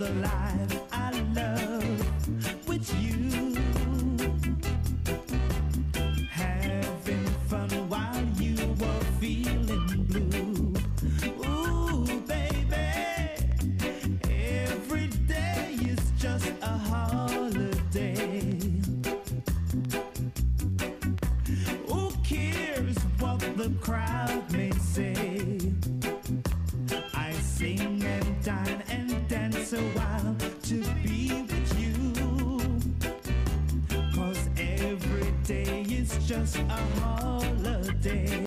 the life I love with you. Having fun while you were feeling blue. Ooh, baby, every day is just a holiday. Who cares what the crowd may say? I sing and dine and dance a while to be with you. 'Cause every day is just a holiday.